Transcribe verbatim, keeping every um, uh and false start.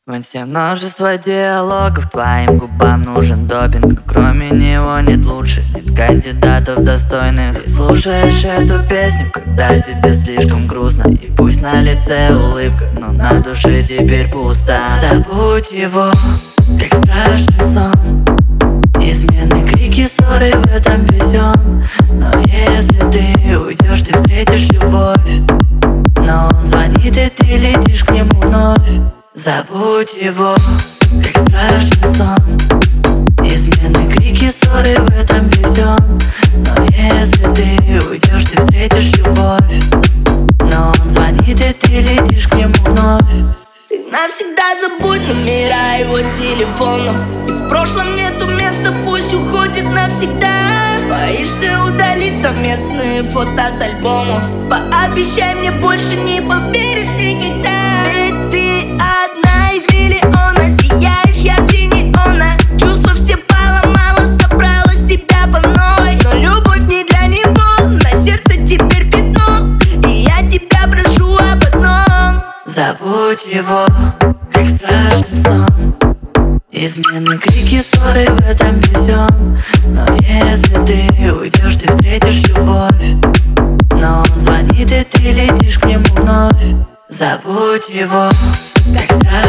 В инсте множество диалогов, твоим губам нужен допинг, но кроме него нет лучше, нет кандидатов достойных. Ты слушаешь эту песню, когда тебе слишком грустно, и пусть на лице улыбка, но на душе теперь пусто. Забудь его, как страшный сон. Измены, крики, ссоры, в этом весь он. Но если ты уйдешь, ты встретишь любовь. Но он звонит, и ты летишь к нему вновь. Забудь его, как страшный сон. Измены, крики, ссоры, в этом весь он. Но если ты уйдешь, ты встретишь любовь. Но он звонит, и ты летишь к нему вновь. Ты навсегда забудь номера его телефонов, и в прошлом нету места, пусть уходит навсегда. Боишься удалить совместные фото с альбомов? Пообещай мне, больше не поверишь никогда. Ведь ты одна из миллиона, сияешь ярче неона. Чувства все поломала, собрала себя по новой. Но любовь не для него, на сердце теперь пятно, и я тебя прошу об одном. Забудь его, как страшный сон. Измены, крики, ссоры, в этом весь он. Но если ты уйдешь, ты встретишь любовь. Но он звонит, и ты летишь к нему вновь. Забудь его, как страшный